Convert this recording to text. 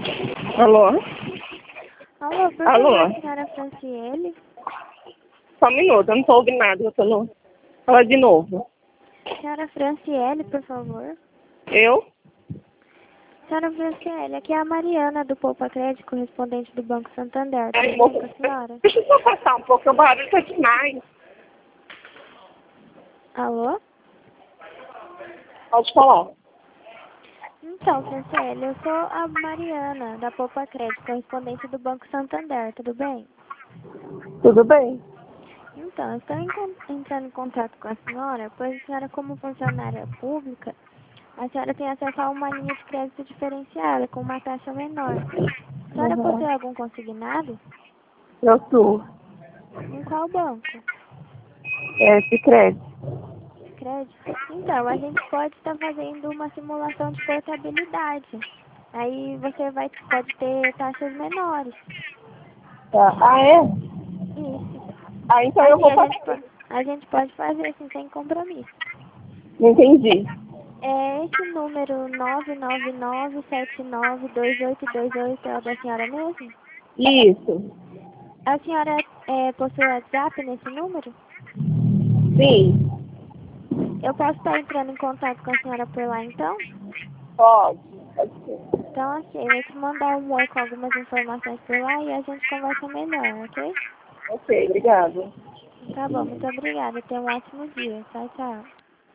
Alô? Alô, por Alô? favor, senhora Franciele? Só um minuto, eu não tô ouvindo nada, eu tô no... Fala de novo. Senhora Franciele, por favor. Eu? Senhora Franciele, aqui é a Mariana do Poupa Crédito, correspondente do Banco Santander. Tudo Ai, bem moça, com a senhora? deixa eu só passar um pouco, o barulho tá demais. Alô? Pode falar. Então, Franciele, eu sou a Mariana da Poupa Crédito, correspondente do Banco Santander. Tudo bem? Tudo bem? Então, eu estou entrando em contato com a senhora, pois a senhora, como funcionária pública, a senhora tem acesso a uma linha de crédito diferenciada, com uma taxa menor. A senhora possui Uhum. algum consignado? Eu sou. Em qual banco? De crédito. Crédito? Então, a gente pode estar fazendo uma simulação de portabilidade. Aí você pode ter taxas menores. Tá. Ah, é? Isso. Ah, então eu Assim, vou fazer. a gente pode fazer assim, sem compromisso. Não entendi. É esse número 999792828 é o da senhora mesmo? Isso. A senhora possui WhatsApp nesse número? Sim. Eu posso estar entrando em contato com a senhora por lá então? Pode. Pode ser. Então, ok, eu vou te mandar um oi com algumas informações por lá e a gente conversa melhor, ok? Ok, obrigada. Tá bom, muito obrigada. Tenha um ótimo dia. Tchau, tchau.